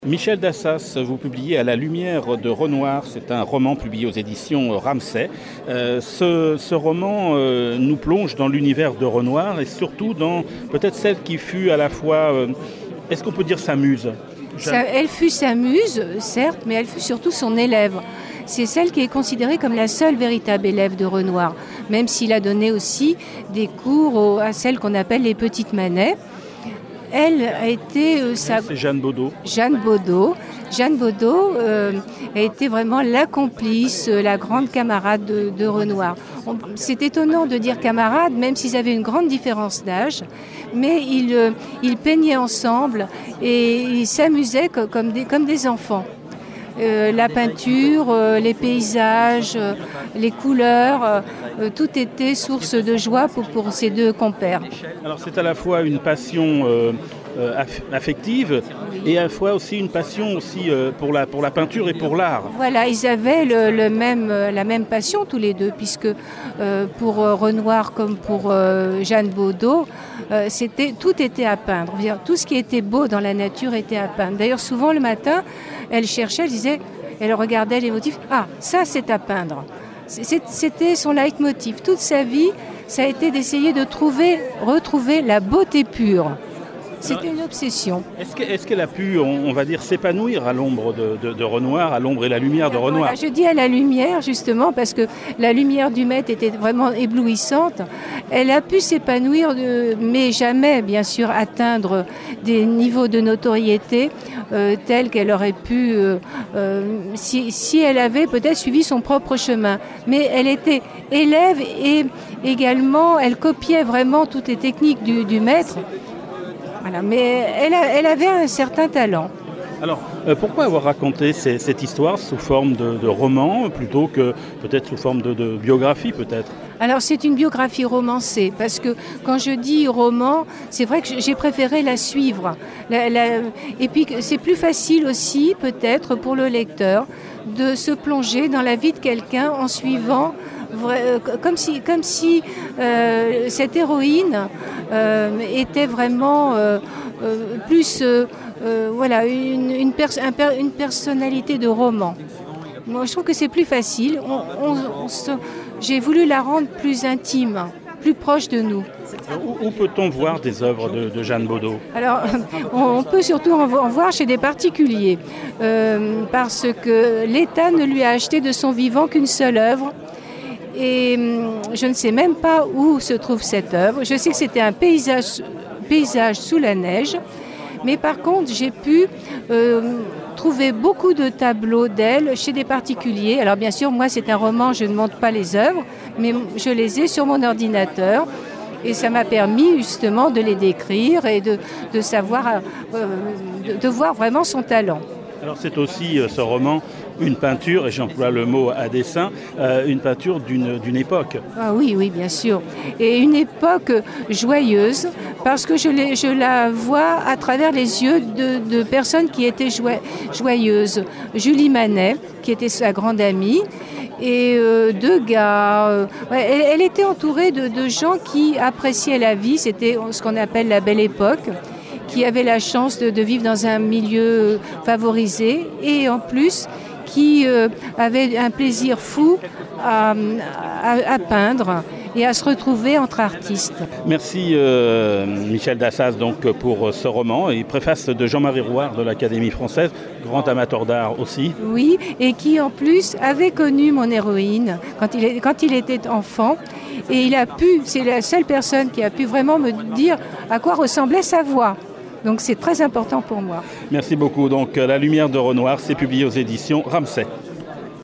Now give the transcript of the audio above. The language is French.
Michel Dassas, vous publiez À la lumière de Renoir, c'est un roman publié aux éditions Ramsay. Ce roman nous plonge dans l'univers de Renoir et surtout dans peut-être celle qui fut à la fois, est-ce qu'on peut dire sa muse ? Elle fut sa muse, certes, mais elle fut surtout son élève. C'est celle qui est considérée comme la seule véritable élève de Renoir, même s'il a donné aussi des cours à celles qu'on appelle les petites Manet. Elle a été... C'est Jeanne Bodot. Jeanne Bodot a été vraiment la complice, la grande camarade de Renoir. C'est étonnant de dire camarade, même s'ils avaient une grande différence d'âge, mais ils peignaient ensemble et ils s'amusaient comme des enfants. La peinture, les paysages, les couleurs, tout était source de joie pour ces deux compères. Alors c'est à la fois une passion affective et à la fois aussi une passion aussi pour la peinture et pour l'art. Voilà, ils avaient la même passion tous les deux, puisque pour Renoir comme pour Jeanne Bodot, tout était à peindre. Tout ce qui était beau dans la nature était à peindre. D'ailleurs, souvent le matin, elle cherchait, elle regardait les motifs. Ah, ça c'est à peindre. C'était son leitmotiv. Toute sa vie, ça a été d'essayer de retrouver la beauté pure. C'était une obsession. Est-ce qu'elle a pu, on va dire, s'épanouir à l'ombre de Renoir, à l'ombre et la lumière de Renoir ? Voilà, je dis à la lumière, justement, parce que la lumière du maître était vraiment éblouissante. Elle a pu s'épanouir, mais jamais, bien sûr, atteindre des niveaux de notoriété tels qu'elle aurait pu, si elle avait peut-être suivi son propre chemin. Mais elle était élève et également, elle copiait vraiment toutes les techniques du maître. Voilà, mais elle avait un certain talent. Alors, pourquoi avoir raconté cette histoire sous forme de roman plutôt que peut-être sous forme de biographie peut-être ? Alors, c'est une biographie romancée parce que quand je dis roman, c'est vrai que j'ai préféré la suivre. Et puis, c'est plus facile aussi peut-être pour le lecteur de se plonger dans la vie de quelqu'un en suivant comme si cette héroïne était vraiment plus une personnalité de roman. Moi, je trouve que c'est plus facile. J'ai voulu la rendre plus intime, plus proche de nous. Où peut-on voir des œuvres de Jeanne Bodot ? Alors, on peut surtout en voir chez des particuliers, parce que l'État ne lui a acheté de son vivant qu'une seule œuvre. Et je ne sais même pas où se trouve cette œuvre. Je sais que c'était un paysage sous la neige. Mais par contre, j'ai pu trouver beaucoup de tableaux d'elle chez des particuliers. Alors bien sûr, moi, c'est un roman, je ne montre pas les œuvres, mais je les ai sur mon ordinateur. Et ça m'a permis justement de les décrire et de savoir, de voir vraiment son talent. Alors c'est aussi ce roman une peinture, et j'emploie le mot à dessein, une peinture d'une époque. Ah oui, bien sûr. Et une époque joyeuse, parce que je la vois à travers les yeux de personnes qui étaient joyeuses. Julie Manet, qui était sa grande amie, et Degas. Elle était entourée de gens qui appréciaient la vie, c'était ce qu'on appelle la belle époque, qui avaient la chance de vivre dans un milieu favorisé et en plus qui avaient un plaisir fou à peindre et à se retrouver entre artistes. Merci Michel Dassas donc, pour ce roman et préface de Jean-Marie Rouard de l'Académie française, grand amateur d'art aussi. Oui, et qui en plus avait connu mon héroïne quand il était enfant. Et c'est la seule personne qui a pu vraiment me dire à quoi ressemblait sa voix. Donc c'est très important pour moi. Merci beaucoup. Donc La lumière de Renoir, c'est publié aux éditions Ramsay.